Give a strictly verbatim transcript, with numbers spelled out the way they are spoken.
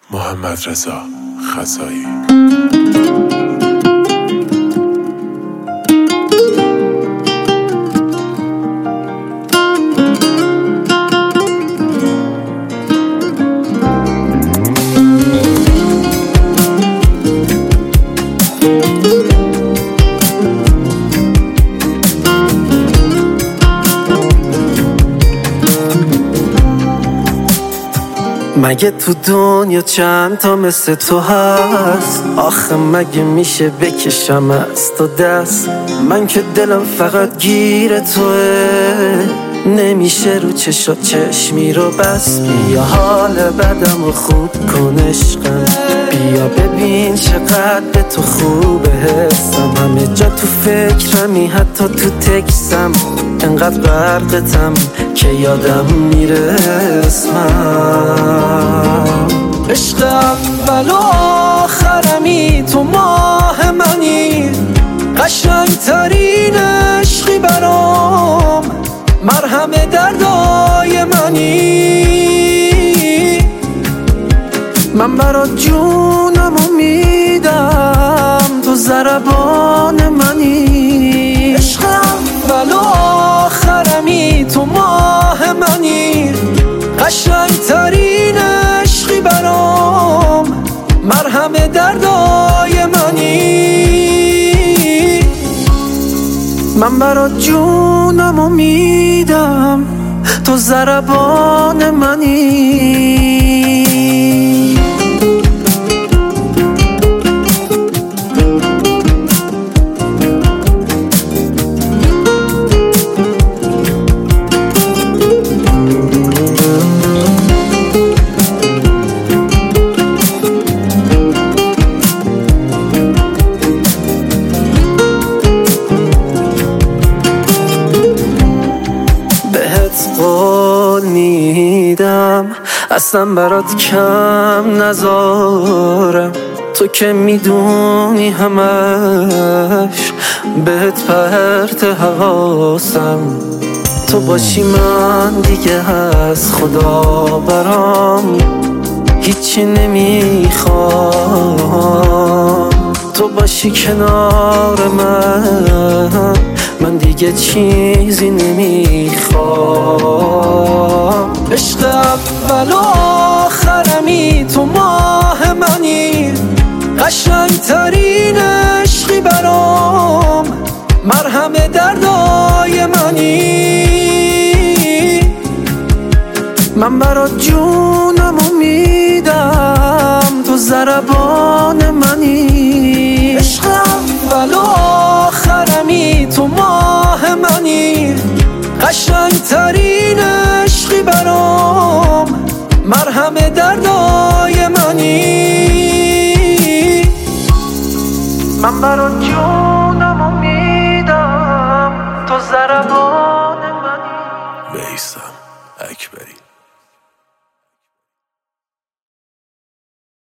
محمد رضا خزایی. مگه تو دنیا چند تا مثل تو هست؟ آخه مگه میشه بکشم از تو دست؟ من که دلم فقط گیر توه، نمیشه رو چشا چشمی رو بس. بیا حال بدم رو خوب کن عشقم، بیا ببین چقدر به تو خوبه حسم. همه جا تو فکرمی حتی تو تکسم، انقدر غرقتم که یادم میره اسمم. عشق اول و آخرمی تو ماه منی، قشنگ ترین عشقی برام، مرهم دردای منی. من برات جونمو میدم تو ضربان منی. عشق اول و آخرمی تو ماه منی، قشنگ ترین عشقی برام، مرهم دردای منی. من برات جونمو میدم تو ضربان منی. قول میدم اصلا برات کم نذارم، تو که میدونی همش بهت پرت حواسم. تو باشی من دیگه از خدا برام هیچی نمیخوام. تو باشی کنار من، من دیگه چیزی نمیخوام. عشق اول و آخرمی تو ماه منی، قشنگ ترین عشقی برام، مرهم دردای منی. من برات جونمو میدم تو ضربان منی. عشق اول و آخرمی تو ماه منی، قشنگ ترین عشقی برام، مرهم دردای منی. من برات جونمو میدم تو ضربان منی. میثم اکبری.